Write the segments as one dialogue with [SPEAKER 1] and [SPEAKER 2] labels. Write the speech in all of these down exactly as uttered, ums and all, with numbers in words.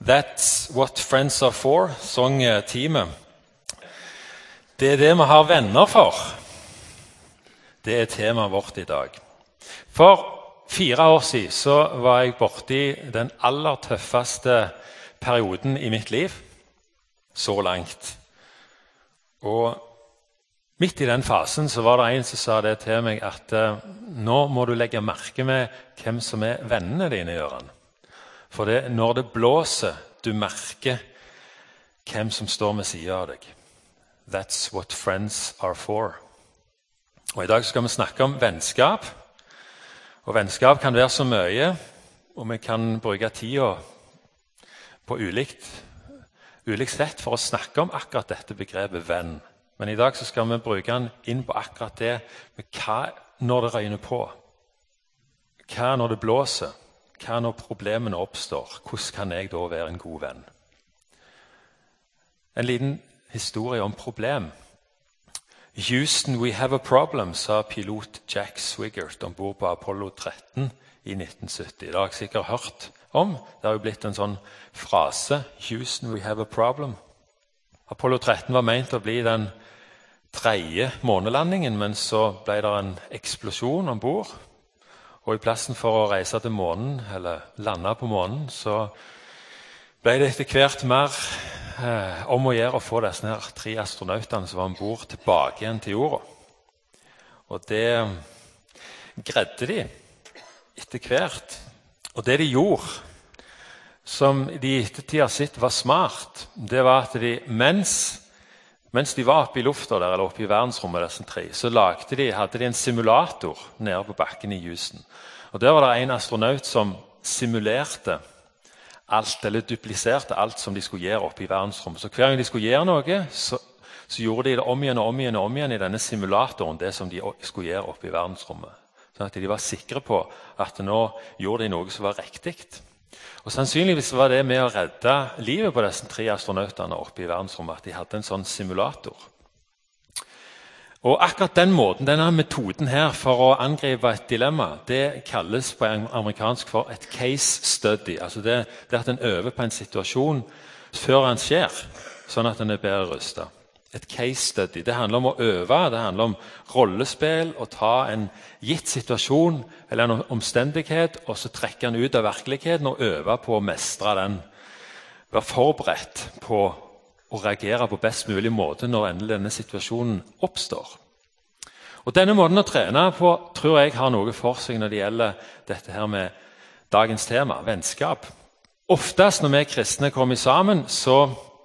[SPEAKER 1] That's what friends are for, sang teamet. Det er det vi har venner for. Det er temaet vårt i dag. For fire år siden så var jeg borti den aller tøffeste perioden i mitt liv, så langt. Og midt i den fasen så var det en som sa det til meg at uh, nå må du legge merke med hvem som er vennene dine, Jørgen. For det, når det blåser, du merker hvem som står med siden av deg. That's what friends are for. Og i dag skal vi snakke om vennskap. Og vennskap kan være så mye, og vi kan bruke tida på ulikt, ulikt sett for å snakke om akkurat dette begrepet venn. Men i dag så skal vi bruke den inn på akkurat det med hva når det regner på, hva når det blåser, hva når problemene oppstår, hvordan kan jeg da være en god venn? En liten historie om problem. Houston, we have a problem, sa pilot Jack Swigert ombord på Apollo tretten i nitten sytti. Det har jeg sikkert hørt om. Det har jo blitt en sånn frase. Houston, we have a problem. Apollo tretten var ment å bli den tredje månelandingen, men så ble det en eksplosjon ombord. Og i plassen for å reise til månen, eller lande på månen, så ble det etter hvert mer eh, om å gjøre å få disse her tre astronautene som var ombord tilbake igjen til jorda. Og det greide de etter hvert. Og det de gjorde, som de i ettertid har sett var smart, det var at de mens Mens de var oppe i lufta der, eller oppe i verdensrommet, disse tre, så lagde de, hadde de en simulator nede på bakken i Houston. Og der var det en astronaut som simulerte alt, eller dupliserte alt som de skulle gjøre oppe i verdensrommet. Så hver gang de skulle gjøre noe, så, så gjorde de det om igjen og om igjen og om igjen i denne simulatoren, det som de skulle gjøre oppe i verdensrommet. Sånn at de var sikre på at nå gjorde de noe som var riktig. Og sannsynligvis var det med å redde livet på disse tre astronautene oppe i verdensrommet, at de hadde en sånn simulator. Og akkurat den måten, denne metoden her for å angripe et dilemma, det kalles på amerikansk for et case study. Altså det, det at en øver på en situasjon før den skjer, sånn at den er bedre rustet. Et case study, det handler om å øve, det handler om rollespill, å ta en gitt situasjon eller en omstendighet, og så trekke den ut av virkeligheten og øve på å mestre den. Være forberedt på å reagere på best mulig måte når endelig denne situasjonen oppstår. Og denne måten å trene på tror jeg har noe for seg når det gjelder dette her med dagens tema, vennskap. Oftest når vi kristne kommer sammen, så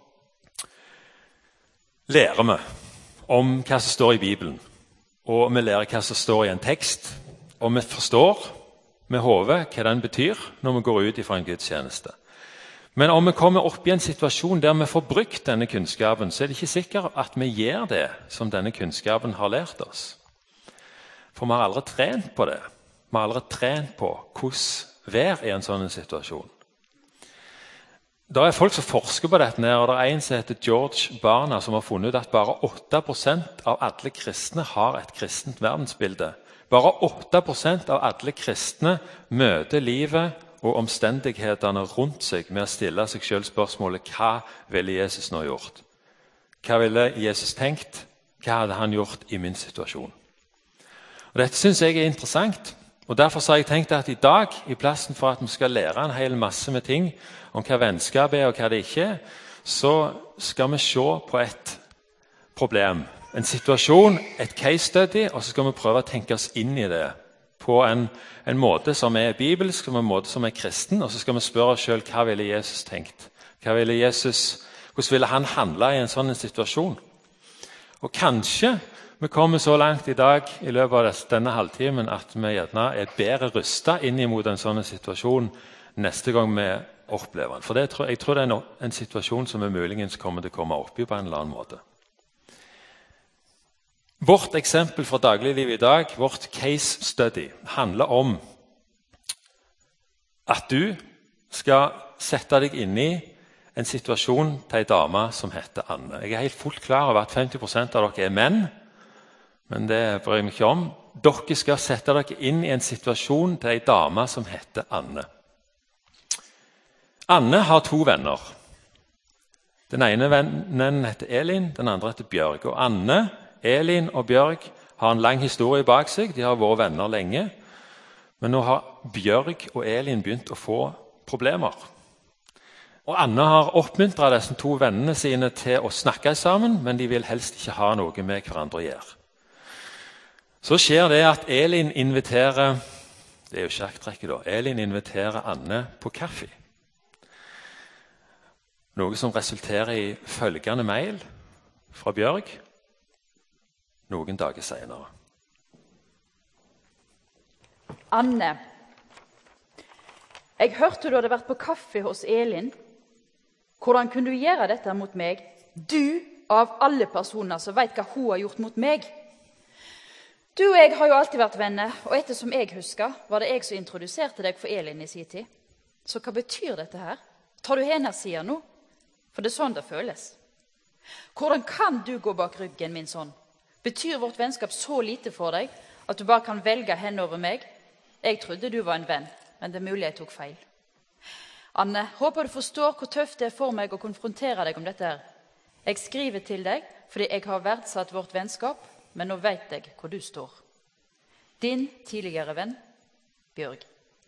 [SPEAKER 1] lærer vi om hva som står i Bibelen, og vi lærer hva som står i en tekst, og vi forstår med hodet hva den betyr når vi går ut fra en gudstjeneste. Men om vi kommer opp i en situasjon der vi får brukt denne kunnskapen, så er det ikke sikkert at vi gjør det som denne kunnskapen har lært oss. For vi har aldri trent på det. Vi har aldri trent på hvordan være i en sånn situasjon. Det er folk som forsker på dette, og det er en som heter George Barna, som har funnet ut at bare åtte prosent av alle kristne har et kristent verdensbilde. Bare åtte prosent av alle kristne møter livet og omstendighetene rundt seg med å stille seg selv spørsmålet: hva ville Jesus nå gjort? Hva ville Jesus tenkt? Hva hadde han gjort i min situasjon? Og dette synes jeg er interessant, og derfor har jeg tenkt at i dag, i plassen for at vi skal lære en hel masse med ting om hva vennskap er og hva det ikke er, så skal vi se på et problem, en situasjon, et case study, og så skal vi prøve å tenke oss inn i det på en, en måte som er bibelsk, en måte som er kristen, og så skal vi spørre oss selv: hva ville Jesus tenkt? Hva ville Jesus, hvordan ville han handle i en sånn situasjon? Og kanskje vi kommer så langt i dag i løpet av denne halvtimen at vi gjerne er bedre rustet inn mot en sånn situasjon neste gang vi opplever den. For det, jeg tror det er en, en situasjon som vi muligens kommer til å komme opp i på en eller annen måte. Vårt eksempel fra dagliglivet i dag, vårt case study, handler om at du skal sette deg inn i en situasjon til en dame som heter Anne. Jeg er helt fullt klar over at femti prosent av dere er menn, men det bryr jeg meg ikke om. Dere skal sette dere inn i en situasjon til en dame som heter Anne. Anne har to venner. Den ene vennen heter Elin, den andre heter Bjørg. Og Anne, Elin og Bjørg har en lang historie bak seg. De har vært venner lenge. Men nå har Bjørg og Elin begynt å få problemer. Og Anne har oppmuntret disse to vennene sine til å snakke sammen, men de vil helst ikke ha noe med hverandre å gjøre. Så skjer det at Elin inviterer, det er jo sjakktrekket da, Elin inviterer Anne på kaffe. Noe som resulterer i følgende mail fra Bjørg noen dager senere.
[SPEAKER 2] Anne, jeg hørte du hadde vært på kaffe hos Elin. Hvordan kunne du gjøre dette mot meg? Du, av alle personer som vet hva hun har gjort mot meg. Du og jeg har jo alltid vært venner, og ettersom jeg husker, var det jeg som introduserte deg for Elin i sin tid. Så hva betyr dette her? Tar du hennes side nå? For det er sånn det føles. Hvordan kan du gå bak ryggen min sånn? Betyr vårt vennskap så lite for deg at du bare kan velge henne over meg? Jeg trodde du var en venn, men det er mulig jeg tok feil. Anne, håper du forstår hvor tøft det er for meg å konfrontere deg om dette her. Jeg skriver til deg fordi jeg har verdsatt vårt vennskap, men nå vet jeg hvor du står. Din tidligere venn, Bjørg.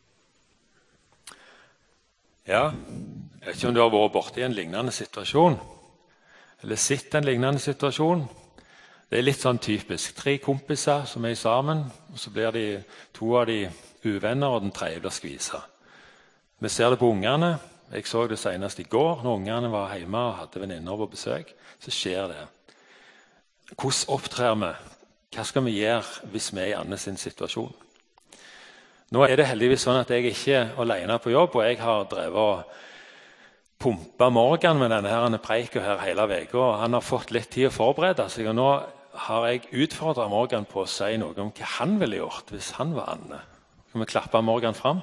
[SPEAKER 1] Ja, jeg vet ikke om du har vært borte i en lignende situasjon, eller sett en lignende situasjon. Det er litt sånn typisk. Tre kompiser som er sammen, og så blir de, to av de uvenner, og den tredje blir skvisa. Vi ser det på ungene. Jeg så det senest i går, når ungene var hjemme og hadde venninner på besøk. Så skjer det. Hvordan opptrer vi? Hva skal vi gjøre hvis vi er i Anne sin situasjon? Nå er det heldigvis sånn at jeg ikke er alene på jobb, og jeg har drevet og pumpet Morgan med denne her preiken her hele veka, og han har fått litt tid å forberede seg, og nå har jeg utfordret Morgan på å si noe om hva han ville gjort hvis han var Anne. Kan vi klappe Morgan fram?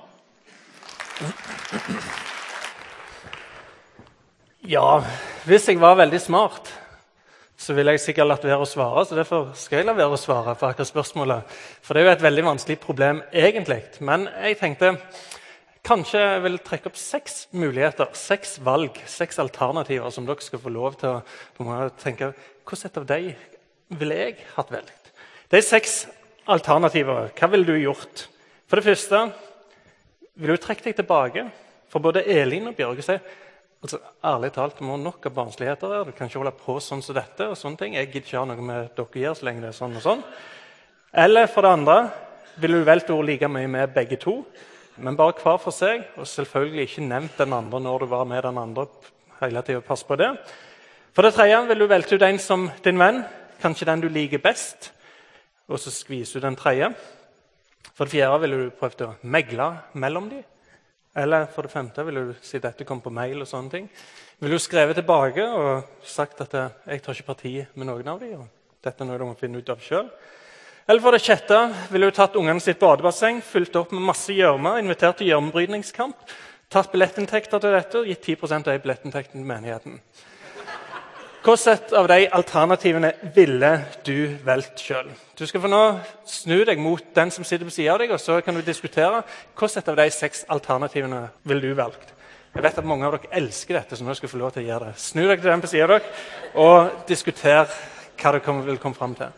[SPEAKER 3] Ja, hvis jeg var veldig smart, så ville jeg sikkert latt være å svare, så derfor skal jeg la være å svare på akkurat spørsmålet. For det er jo et veldig vanskelig problem egentlig. Men jeg tenkte, kanskje jeg vil trekke opp seks muligheter, seks valg, seks alternativer som dere skal få lov til å, å tenke, hvordan av de ville jeg hatt velgt? De seks alternativer, hva ville du gjort? For det første, vil du trekke deg tilbake for både Elin og Bjørg og si, altså, ærlig talt, det må nok av barnsligheter her. Du kan ikke holde på sånn som dette og sånne ting. Jeg gidder ikke ha noe med dere gjør så lenge det er sånn og sånn. Eller for det andre, vil du velge å like mye med begge to, men bare hver for seg, og selvfølgelig ikke nevnt den andre når du var med den andre hele tiden. Pass på det. For det tredje vil du velge ut en som din venn, kanskje den du liker best, og så skviser du den tredje. For det fjerde vil du prøve å megle mellom dem. Eller for det femte vil du si at dette kom på mail og sånne ting. Vil du skrive tilbake og sagt at jeg tar ikke parti med noen av dem, og dette er noe du må finne ut av selv. Eller for det sjette vil du tatt ungene sitt badebasseng, fylt opp med masse gjørme, invitert til gjørmebrytningskamp, tatt billettinntekter til dette og gitt ti prosent av billettinntekten til menigheten. Hvilket av de alternativene ville du velgt selv? Du skal få nå snu deg mot den som sitter på siden av deg, og så kan du diskutere hvilket av de seks alternativene vil du velge. Jeg vet at mange av dere elsker dette, så nå skal jeg få lov til å gjøre det. Snu deg til den på siden av dere, og diskuter hva dere vil komme frem til.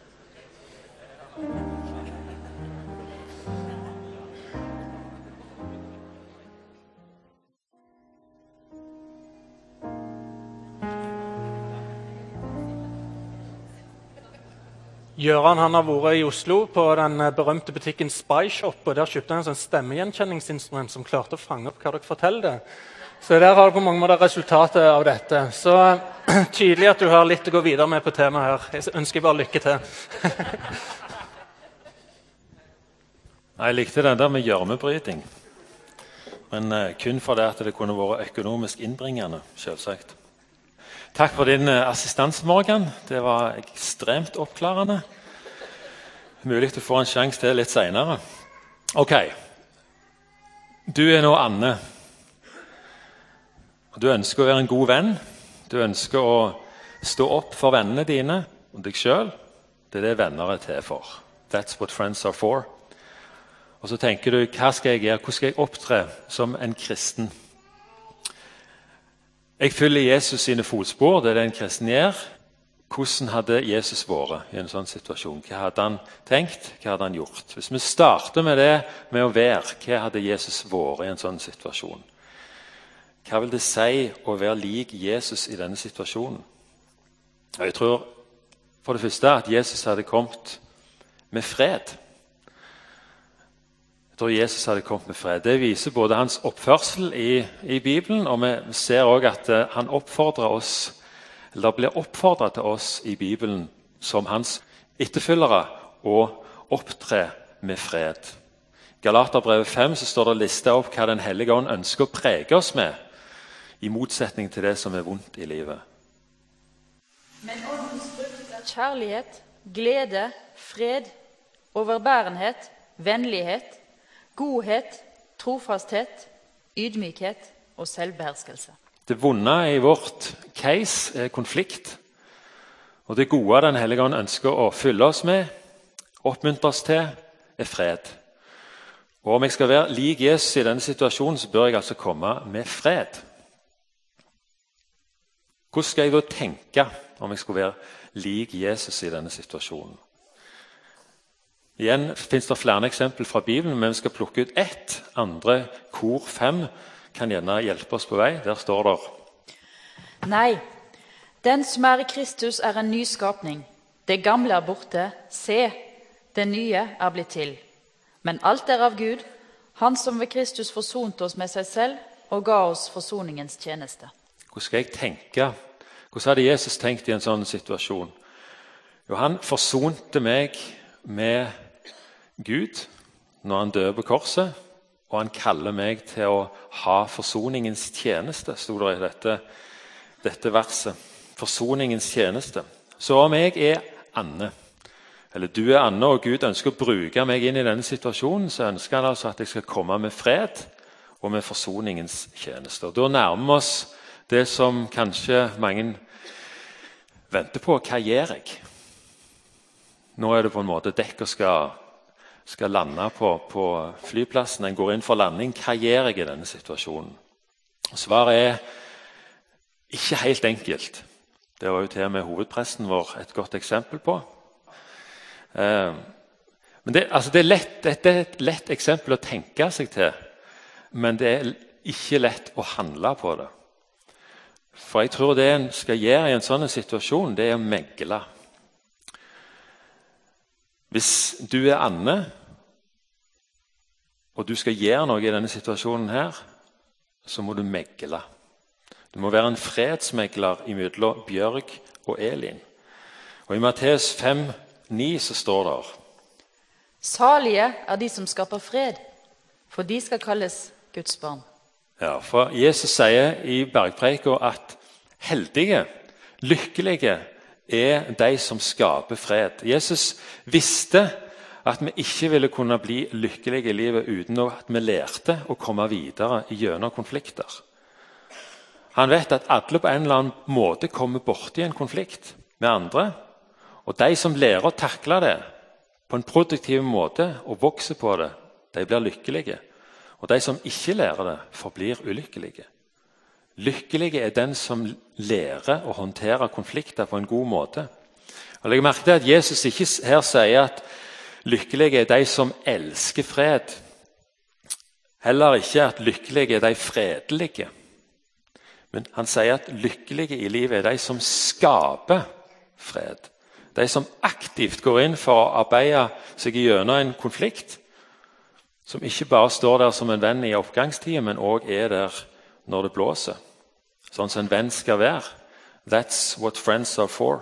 [SPEAKER 3] Gjøran han har vært i Oslo på den berømte butikken Spy Shop, og der kjøpte han en sånn stemmegjenkjenningsinstrument som klarte å fange opp hva dere forteller det. Så der har du på mange måter resultatet av dette. Så tydelig at du har litt å gå videre med på temaet her. Jeg ønsker bare lykke til.
[SPEAKER 1] Jeg likte den der med gjørmebryting, men uh, kun for det at det kunne vært økonomisk innbringende, selvsagt. Takk for din uh, assistans, Morgan. Det var ekstremt oppklarende. Mulig du får en sjanse til litt senere. Ok, du er nå Anne. Du ønsker å være en god venn. Du ønsker å stå opp for vennene dine og deg selv. Det er det venner er til for. That's what friends are for. Og så tenker du, hva skal jeg gjøre? Hvordan skal jeg opptre som en kristen? Jeg følger Jesus sine fotspor, det er det en kristen gjør. Hvordan hadde Jesus vært i en sånn situasjon? Hva hadde han tenkt? Hva hadde han gjort? Hvis vi starter med det med å være, hva hadde Jesus vært i en sånn situasjon? Hva vil det si å være lik Jesus i denne situasjonen? Jeg tror for det første at Jesus hadde kommet med fred. Jeg tror Jesus hadde kommet med fred. Det viser både hans oppførsel i, i Bibelen, og vi ser også at uh, han oppfordrer oss, eller blir oppfordret til oss i Bibelen som hans etterfølgere å opptre med fred. I Galaterbrevet fem så står det listet opp hva Den hellige ånd ønsker å prege oss med, i motsetning til det som er vondt i livet.
[SPEAKER 2] Men åndens frukt er kjærlighet, glede, fred, overbærenhet, vennlighet, godhet, trofasthet, ydmykhet og selvbeherskelse.
[SPEAKER 1] Det vonde i vårt case er konflikt, og det gode Den hellige ånd ønsker å fylle oss med, oppmuntre oss til, er fred. Og om jeg skal være lik Jesus i denne situasjonen, så bør jeg altså komme med fred. Hvordan skal jeg da tenke om jeg skulle være lik Jesus i denne situasjonen? Igjen finnes det flere eksempler fra Bibelen, men vi skal plukke ut ett. Andre kor fem kan gjerne hjelpe oss på vei. Der står det:
[SPEAKER 2] Nei, den som er i Kristus er en ny skapning. Det gamle er borte, se, det nye er blitt til. Men alt er av Gud, han som ved Kristus forsonte oss med seg selv og ga oss forsoningens tjeneste.
[SPEAKER 1] Hvordan skal jeg tenke? Hvordan hadde Jesus tenkt i en sånn situasjon? Jo, han forsonte meg med Gud når han døde på korset, og han kaller meg til å ha forsoningens tjeneste, stod det i dette, dette verset. Forsoningens tjeneste. Så om jeg er Anne, eller du er Anne, og Gud ønsker å bruke meg inn i denne situasjonen, så ønsker han altså at jeg skal komme med fred og med forsoningens tjeneste. Og da nærmer vi oss det som kanskje mange venter på. Hva gjør jeg? Nå er det på en måte dekket skal, skal lande på, på flyplassen. En går inn for landing. Hva gjør jeg i denne situasjonen? Og svaret er ikke helt enkelt. Det var jo til og med hovedpresten vår et godt eksempel på. Eh, men det, altså det, er lett, det er et lett eksempel å tenke seg til, men det er ikke lett å handle på det. For jeg tror det en skal gjøre i en sånn situasjon, det er å megle. Hvis du er Anne, og du skal gjøre noe i denne situasjonen her, så må du megle. Du må være en fredsmegler imellom Bjørg og Elin. Og i Matteus fem ni så står det:
[SPEAKER 2] Salige er de som skaper fred, for de skal kalles Guds barn.
[SPEAKER 1] Ja, for Jesus sier i bergpreika at heldige, lykkelige er de som skaper fred. Jesus visste at vi ikke ville kunne bli lykkelige i livet uten at vi lærte å komme videre gjennom konflikter. Han vet at alle på en eller annen måte kommer borti en konflikt med andre, og de som lærer å takle det på en produktiv måte og vokser på det, de blir lykkelige. Og de som ikke lærer det, forblir ulykkelige. Lykkelige er den som lærer å håndtere konflikter på en god måte. Og legg merke til at Jesus ikke her sier at lykkelige er de som elsker fred. Heller ikke at lykkelige er de fredelige. Men han sier at lykkelige i livet er de som skaper fred. De som aktivt går inn for å arbeide seg gjennom en konflikt, som ikke bare står der som en venn i oppgangstiden, men også er der når det blåser. Sånn som en venn skal være. That's what friends are for.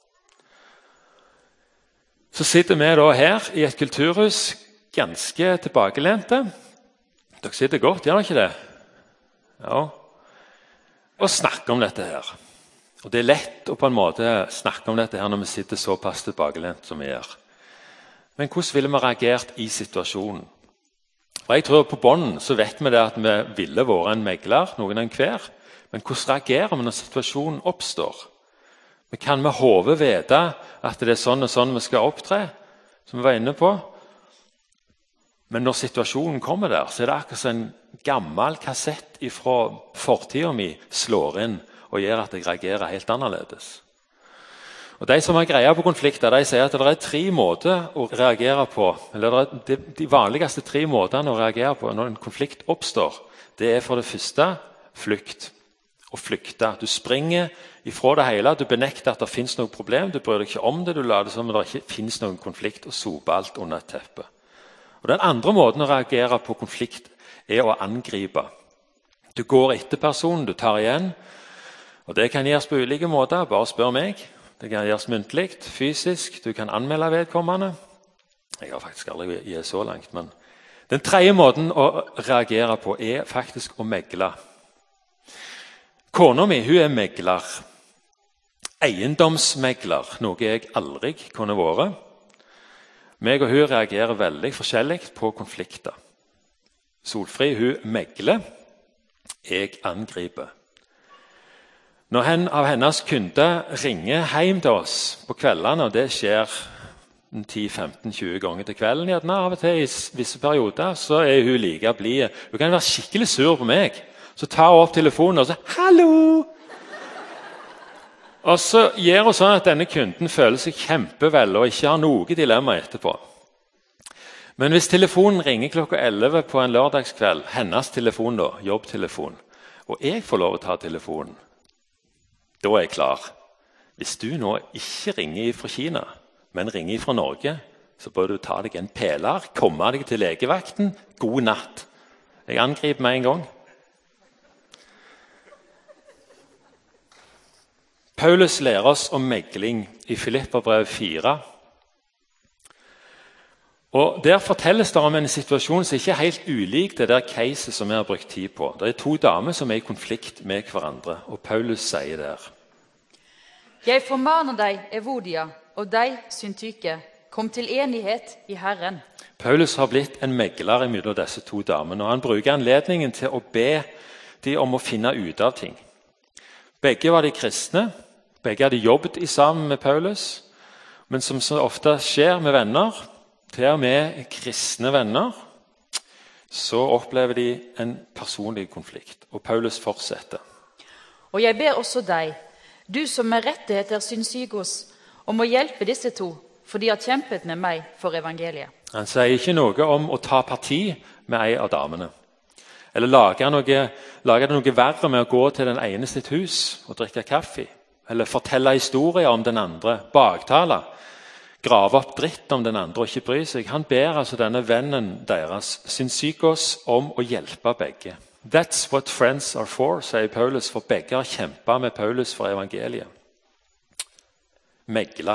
[SPEAKER 1] Så sitter vi da her i et kulturhus, ganske tilbakelente. Dere sitter godt, gjør dere ikke det? Ja. Og snakker om dette her. Og det er lett å på en måte snakke om dette her når vi sitter såpass tilbakelent som vi gjør. Men hvordan ville vi reagert i situasjonen? Og jeg tror På bånden så vet vi det at vi ville vært en megler, noen av hver. Men hvordan reagerer vi når situasjonen oppstår? Vi kan med hodet vite at det er sånn og sånn vi skal opptre, som vi var inne på. Men når situasjonen kommer der, så er det akkurat som en gammel kassett fra fortiden min slår inn. og gjør at jeg reagerer helt annerledes. Og De som har greie på konflikter, de sier at det er tre måter å reagere på, eller det er de vanligste tre måtene å reagere på når en konflikt oppstår. Det er for det første flukt. Å flykte. Du springer ifra det hele, du benekter at det finnes noe problem, du bryr deg ikke om det, du lar det som det ikke finnes noen konflikt, og soper alt under et teppe. Og Den andre måten å reagere på konflikt er å angripe. Du går etter personen, du tar igjen, og det kan gjøres på ulike måter, bare spør meg. Det kan gjøres muntlig, fysisk, du kan anmelde vedkommende. Jeg har faktisk aldri gitt så langt, men den tredje måten å reagere på er faktisk å megle. Kona mi hun er megler. Eiendomsmegler, noe jeg aldri kunne vært. Meg og hun reagerer veldig forskjellig på konflikter. Solfri hun megler, jeg angriper. Når en av hennes kunder ringer hjem til oss på kveldene, og det skjer ti femten tjue ganger til kvelden, gjerne av og til i visse perioder, så er hun like blid. Hun kan være skikkelig sur på meg. Så tar hun opp telefonen og sier 'hallo'. Og så gjør hun sånn at denne kunden føler seg kjempevel og ikke har noe dilemma etterpå. Men hvis telefonen ringer klokka elleve på en lørdagskveld, hennes telefon da, jobbtelefon, og jeg får lov å ta telefonen, da er jeg klar. Hvis du nå ikke ringer fra Kina, men ringer fra Norge, så bør du ta deg en peler, komme deg til legevakten, god natt. Jeg angriper med en gang. Paulus lærer oss om megling i Filipperbrevet fire. Og Der fortelles det om en situasjon som ikke er helt ulik det der caset som vi har brukt tid på. Det er to damer som er i konflikt med hverandre, og Paulus sier der:
[SPEAKER 2] Jeg formaner deg, Evodia, og deg, Syntyke, kom til enighet i Herren.
[SPEAKER 1] Paulus har blitt en megler mellom disse to damene, og han bruker anledningen til å be dem om å finne ut av ting. Begge var de kristne, begge hadde jobbet sammen med Paulus, men som så ofte skjer med venner, til og med kristne venner, så opplever de en personlig konflikt. Og Paulus fortsetter.
[SPEAKER 2] Og jeg ber også deg, du som med rette heter Synsygos, om å hjelpe disse to, for de har kjempet med meg for evangeliet.
[SPEAKER 1] Han sier ikke noe om å ta parti med en av damene, eller lage noe, lage det noe verre med å gå til den ene sitt hus og drikke kaffe, eller fortelle historier om den andre, baktale, grave opp dritt om den andre og ikke bry seg. Han ber altså denne vennen deres, Synsygos, om å hjelpe begge. That's what friends are for, sier Paulus, for begge har kjempet med Paulus for evangeliet. Megla.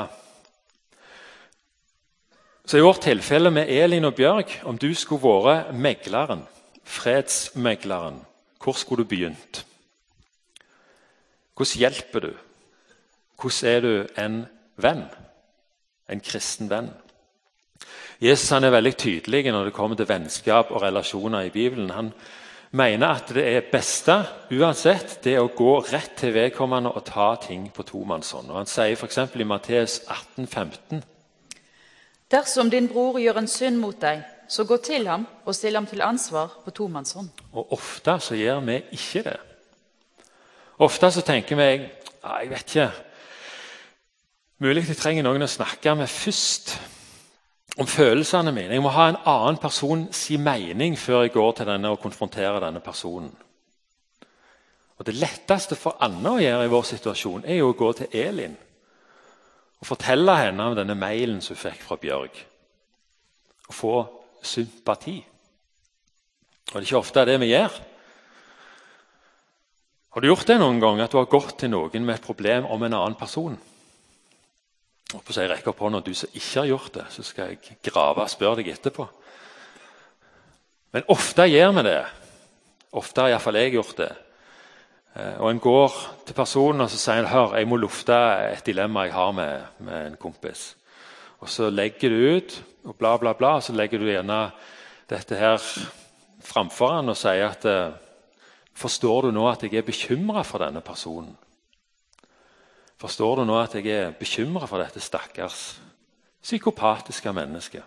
[SPEAKER 1] Så i vårt tilfelle med Elin og Bjørg, om du skulle vært megleren, fredsmegleren, hvor skulle du begynt? Hvordan hjelper du? Hvordan er du en venn? En kristen venn? Jesus han er veldig tydelig når det kommer til vennskap og relasjoner i Bibelen. Han mener at det er beste, uansett, det er å gå rett til vedkommende og ta ting på tomannshånd. Og han sier for eksempel i Matteus atten femten.
[SPEAKER 2] Dersom din bror gjør en synd mot deg, så gå til ham og still ham til ansvar på tomannshånd.
[SPEAKER 1] Og ofte så gjør vi ikke det. Ofte så tenker vi, jeg vet ikke, mulig jeg trenger noen å snakke med først om følelsene mine. Jeg må ha en annen person si mening før jeg går til denne og konfronterer denne personen. Og det letteste for Anna å gjøre i vår situasjon er jo å gå til Elin og fortelle henne om denne mailen som hun fikk fra Bjørg. Og få sympati. Og det er ikke ofte det vi gjør. Har du gjort det noen gang at du har gått til noen med et problem om en annen person? Og på å si, rekke opp hånda, du som ikke har gjort det, så skal jeg grave og spørre deg etterpå. Men ofte gjør vi det. Ofte har i hvert fall jeg gjort det. Og en går til personen og så sier han, hør, jeg må lufte et dilemma jeg har med, med en kompis. Og så legger du ut, og bla bla bla, og så legger du gjerne dette her framfor han og sier at, forstår du nå at jeg er bekymret for denne personen? Forstår du nå at jeg er bekymret for dette stakkars psykopatiske mennesket?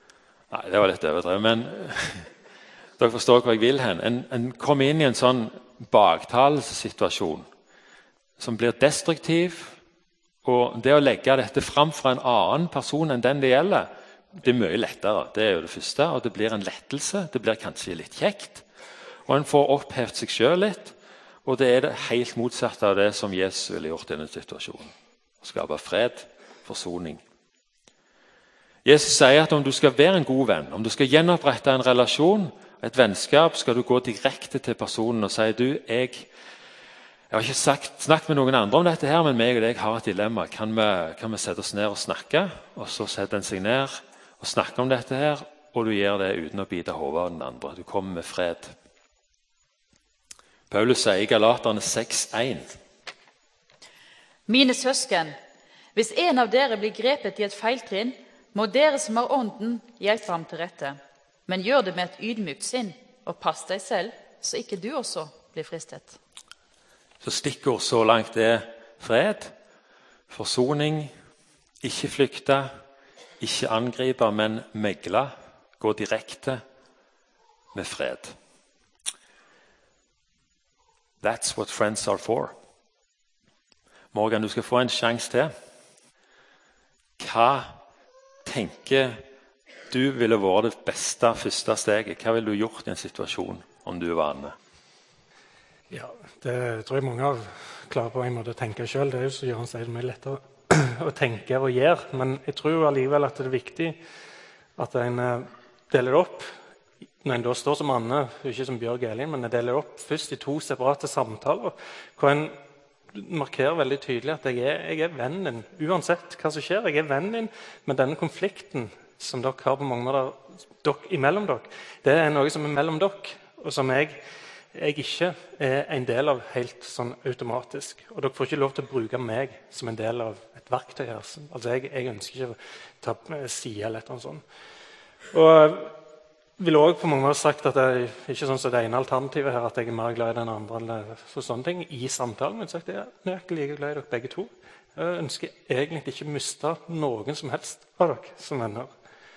[SPEAKER 1] Nei, det var litt overdrevet, men dere forstår hva jeg vil hen. En, en kommer inn i en sånn baktalssituasjon som blir destruktiv. Og det å legge dette fram fra en annen person enn den det gjelder, det er mye lettere. Det er jo det første, og det blir en lettelse. Det blir kanskje litt kjekt. Og en får opphevt seg selv litt. Og det er det helt motsatte av det som Jesus ville gjort i denne situasjonen. Skape fred, forsoning. Jesus sier at om du skal være en god venn, om du skal gjenopprette en relasjon, et vennskap, skal du gå direkte til personen og si, du, jeg, jeg har ikke sagt, snakket med noen andre om dette her, men meg og deg har et dilemma. Kan vi, kan vi sette oss ned og snakke? Og så setter en seg ned og snakker om dette her, og du gjør det uten å bite hodet av den andre. Du kommer med fred. Paulus sier i Galaterne seks én.
[SPEAKER 2] Mine søsken, hvis en av dere blir grepet i et feiltrinn, må dere som har ånden hjelpe ham til rette. Men gjør det med et ydmykt sinn, og pass deg selv, så ikke du også blir fristet.
[SPEAKER 1] Så stikkord så langt er fred, forsoning, ikke flykte, ikke angripe, men megle, gå direkte med fred. That's what friends are for. Morgan, du skal få en sjanse til. Hva tenker du ville vært det beste første steget? Hva ville du gjort i en situasjon om du var Anne?
[SPEAKER 3] Ja, det tror jeg mange av klarer på en måte å tenke selv. Det er jo så gjør han sier det mye lettere å tenke og gjøre. Men jeg tror jo allikevel at det er viktig at en deler det opp. Når en da står som Anne, ikke som Bjørg Elin, men jeg deler det opp først i to separate samtaler, hvor en markerer veldig tydelig at jeg er, jeg er vennen din, uansett hva som skjer. Jeg er vennen din, men denne konflikten som dere har på mange måter dere, imellom dere, det er noe som er mellom dere, og som jeg, jeg ikke er en del av helt sånn automatisk. Og dere får ikke lov til å bruke meg som en del av et verktøy her. Altså jeg, jeg ønsker ikke å ta side eller et eller annet sånt. Og jeg vil også på mange måter sagt at det er ikke sånn som det ene alternativet her, at jeg er mer glad i den andre eller så sånne ting i samtalen, men sagt jeg er nøyaktig like glad i dere begge to. Jeg ønsker egentlig ikke å miste noen som helst av dere som venner.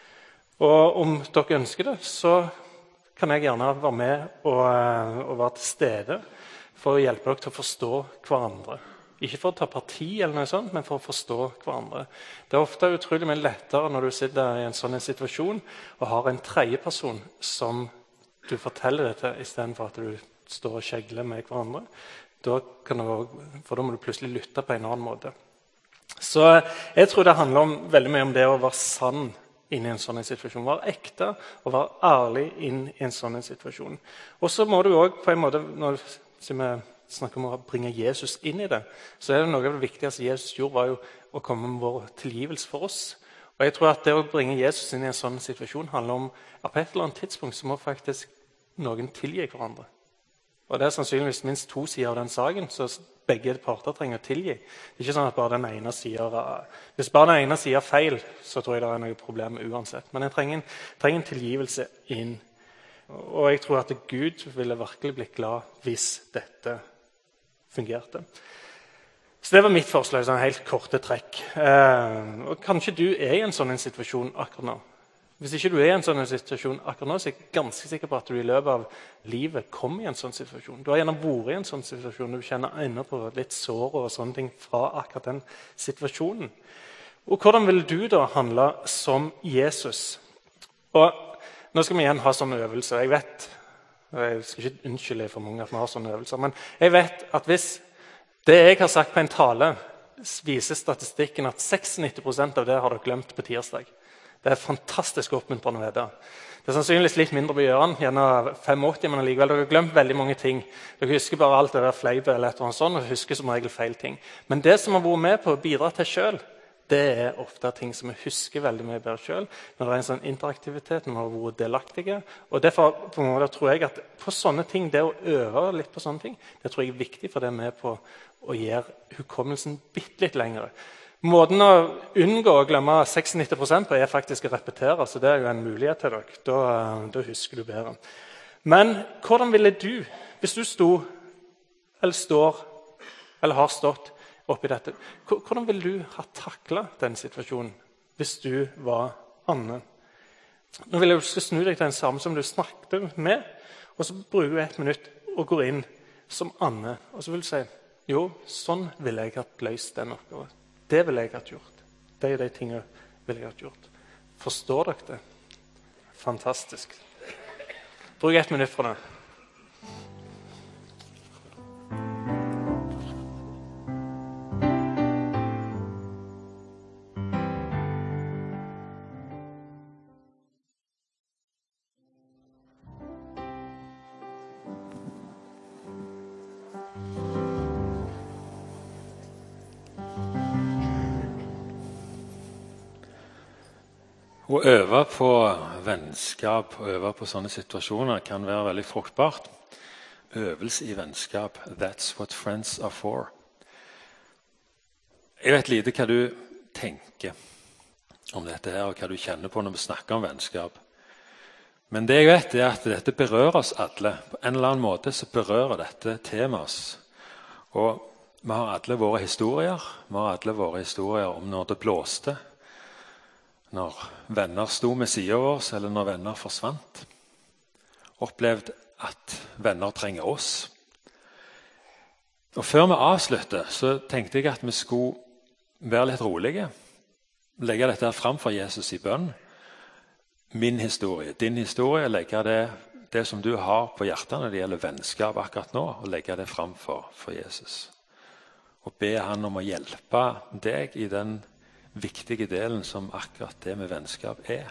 [SPEAKER 3] Og om dere ønsker det, så kan jeg gjerne være med og, og være til stede for å hjelpe dere til å forstå hverandre. Ikke for å ta parti, eller noe sånt, men for å forstå hverandre. Det er ofte utrolig mye lettere når du sitter i en sånn situasjon og har en tredjeperson som du forteller det til, i stedet for at du står og kjegler med hverandre. Da kan det være, for da må du plutselig lytte på en annen måte. Så jeg tror det handler om, veldig mye om det å være sann inn i en sånn situasjon. Være ekte og være ærlig inn i en sånn situasjon. Og så må du også på en måte, når vi snakker om å bringe Jesus inn i det, så er det noe av det viktigste Jesus gjorde, var jo å komme med vår tilgivelse for oss. Og jeg tror at det å bringe Jesus inn i en sånn situasjon handler om at på et eller annet tidspunkt så må faktisk noen tilgi hverandre. Og det er sannsynligvis minst to sider av den saken, så begge parter trenger å tilgi. Det er ikke sånn at bare den ene sier, hvis bare den ene sier feil, så tror jeg det er noe problem uansett. Men jeg trenger en, trenger en tilgivelse inn. Og jeg tror at Gud ville virkelig blitt glad hvis dette fungerte. Så det var mitt forslag, sånn helt korte trekk. Eh, og kanskje du er i en sånn situasjon akkurat nå. Hvis ikke du er i en sånn situasjon akkurat nå, så er jeg ganske sikker på at du i løpet av livet kommer i en sånn situasjon. Du har gjerne vært i en sånn situasjon, du kjenner enda på litt sår og sånne ting fra akkurat den situasjonen. Og hvordan vil du da handle som Jesus? Og nå skal vi igjen ha sånne øvelser. Jeg vet, jeg skal ikke unnskylde for mange at vi har sånne øvelser, men jeg vet at hvis det jeg har sagt på en tale viser statistikken at nikstiseks prosent av det har dere glemt på tirsdag. Det er fantastisk oppmuntrende å vite. Det er sannsynligvis litt mindre på Gjøran, gjerne åttifem, men allikevel dere har glemt veldig mange ting. Dere husker bare alt det der fleipet eller et eller annet sånt, og husker som regel feil ting. Men det som har vært med på å bidra til selv, det er ofte ting som vi husker veldig mye bedre selv, når det er en sånn interaktivitet, når vi har vært delaktige. Og derfor på en måte, tror jeg at på sånne ting, det å øve litt på sånne ting, det tror jeg er viktig, for det er med på å gjøre hukommelsen bitte litt lengre. Måten å unngå å glemme nikstiseks prosent på er faktisk å repetere, så det er jo en mulighet til dere. Da, da husker du bedre. Men hvordan ville du, hvis du sto, eller står, eller har stått, oppi dette, hvordan ville du ha taklet den situasjonen hvis du var Anne? Nå vil jeg skal snu deg til den samme som du snakket med, og så bruker du et minutt og går inn som Anne, og så vil du si, jo, sånn ville jeg hatt løst den oppgaven. Det ville jeg hatt gjort. Det er de tingene ville jeg hatt gjort. Forstår dere det? Fantastisk. Bruk ett minutt fra det.
[SPEAKER 1] Å øve på vennskap, øve på sånne situasjoner kan være veldig fruktbart. Øvelse i vennskap, that's what friends are for. Jeg vet lite hva du tenker om dette her, og hva du kjenner på når vi snakker om vennskap. Men det jeg vet er at dette berører oss alle. På en eller annen måte så berører dette temaet oss. Og vi har alle våre historier. Vi har alle våre historier om når det blåste, når venner sto med siden av oss, eller når venner forsvant. Opplevd at venner trenger oss. Og før vi avslutter, så tenkte jeg at vi skulle være litt rolige. Legge dette her fram for Jesus i bønn. Min historie, din historie, legge det, det som du har på hjertet når det gjelder vennskap akkurat nå, og legge det fram for, for Jesus. Og be han om å hjelpe deg i den viktige delen som akkurat det med vennskap er.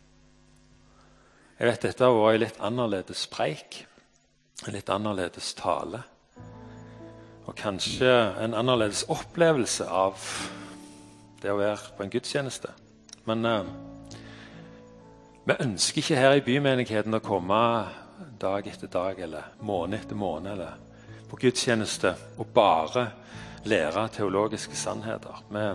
[SPEAKER 1] Jeg vet dette har vært en litt annerledes preik, en litt annerledes tale, og kanskje en annerledes opplevelse av det å være på en gudstjeneste. Men eh, vi ønsker ikke her i bymenigheten å komme dag etter dag, eller måned etter måned, eller på gudstjeneste, og bare lære teologiske sannheter. Vi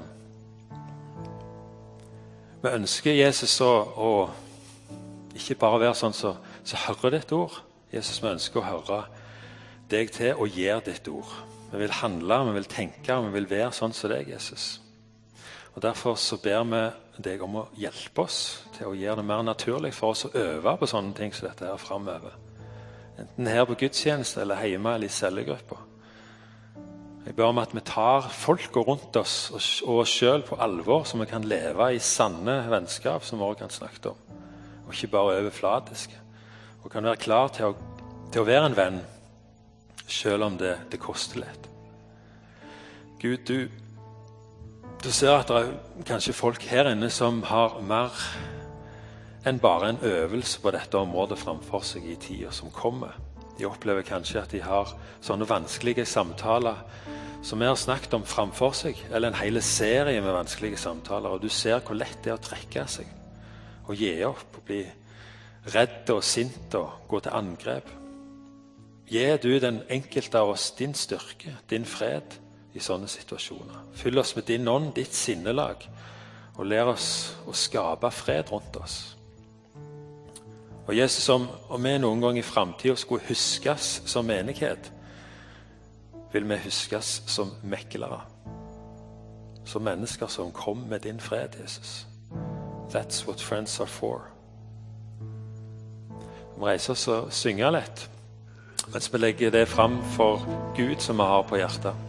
[SPEAKER 1] Vi ønsker Jesus å, å ikke bare være sånn som så, så hører ditt ord. Jesus, vi ønsker å høre deg til og gjøre ditt ord. Vi vil handle, vi vil tenke, vi vil være sånn som deg, Jesus. Og Derfor så ber vi deg om å hjelpe oss til å gjøre det mer naturlig for oss å øve på sånne ting som dette her fremover. Enten her på gudstjeneste eller hjemme eller i cellegrupper. Jeg ber om at vi tar folk rundt oss og oss selv på alvor, så vi kan leve i sanne vennskap, som vi også kan snakke om. Og ikke bare overfladiske. Og kan være klar til å, til å være en venn, selv om det, det koster litt. Gud, du, du ser at det er kanskje folk her inne som har mer enn bare en øvelse på dette området framfor seg i tiden som kommer. De opplever kanskje at de har sånne vanskelige samtaler som vi har snakket om framfor seg, eller en hel serie med vanskelige samtaler, og du ser hvor lett det er å trekke seg, og gi opp, og bli redd og sint og gå til angrep. Gi du den enkelte av oss din styrke, din fred i sånne situasjoner. Fyll oss med din ånd, ditt sinnelag, og lær oss å skape fred rundt oss. Og Jesus, om, om vi noen gang i fremtiden skulle huskes som menighet, vil vi huskes som meklere. Som mennesker som kom med din fred, Jesus. That's what friends are for. Vi reiser oss og synger litt, mens vi legger det fram for Gud som vi har på hjertet.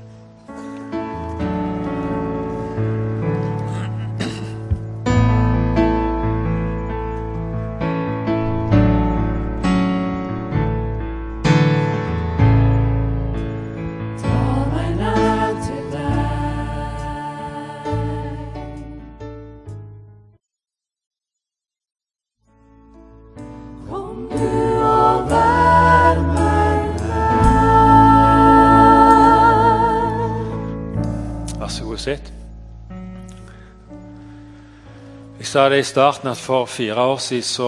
[SPEAKER 1] Sitt. Jeg sa det i starten at for fire år siden så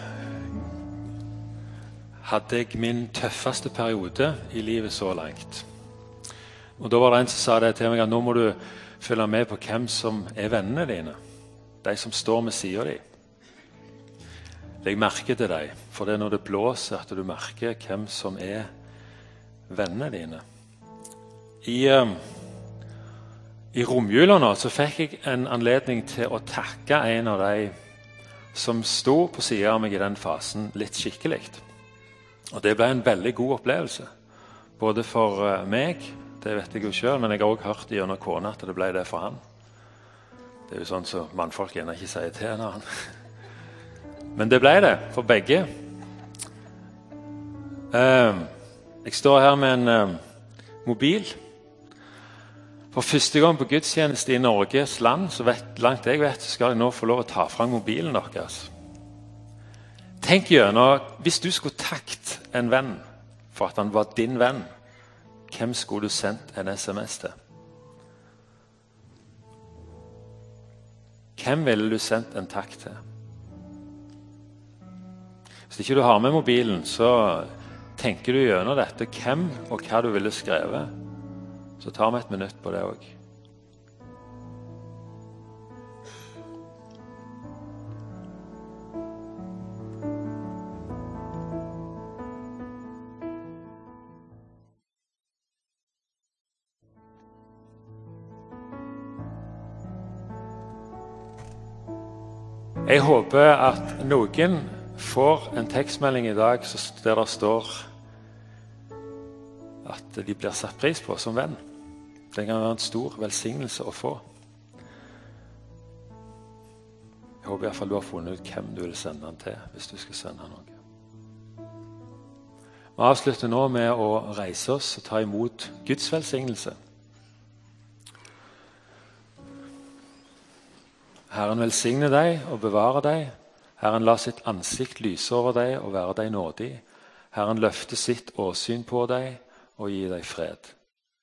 [SPEAKER 1] hadde jeg min tøffeste periode i livet så langt. Og da var det en som sa det til meg at nå må du følge med på hvem som er vennene dine. De som står med siden din. Legg merke til deg, for det er når det blåser at du merker hvem som er vennene dine. I I romjula nå så fikk jeg en anledning til å takke en av de som sto på siden av meg i den fasen litt skikkelig. Og det ble en veldig god opplevelse. både for uh, meg, det vet jeg jo selv, men jeg har også hørt gjennom kone at det ble det for han. Det er jo sånn som mannfolk gjerne ikke sier til en annen. Men det ble det for begge. Uh, jeg står her med en uh, mobil. For første gang på gudstjeneste i Norges land, så vet, langt jeg vet, så skal jeg nå få lov å ta frem mobilen deres. Tenk gjennom, hvis du skulle takt en venn for at han var din venn, hvem skulle du sendt en sms til? Hvem ville du sendt en takk til? Hvis ikke du har med mobilen, så tenker du gjennom dette, hvem og hva du ville skrevet. Så tar vi et minutt på det også. Jeg håper at noen får en tekstmelding i dag der det står at de blir satt pris på som venn. Det kan være en stor velsignelse å få. Jeg håper i hvert fall du har funnet ut hvem du vil sende den til, hvis du skal sende noe. Vi avslutter nå med å reise oss og ta imot Guds velsignelse. Herren velsigne deg og bevare deg. Herren la sitt ansikt lyse over deg og være deg nådig. Herren løfte sitt åsyn på deg og gi deg fred.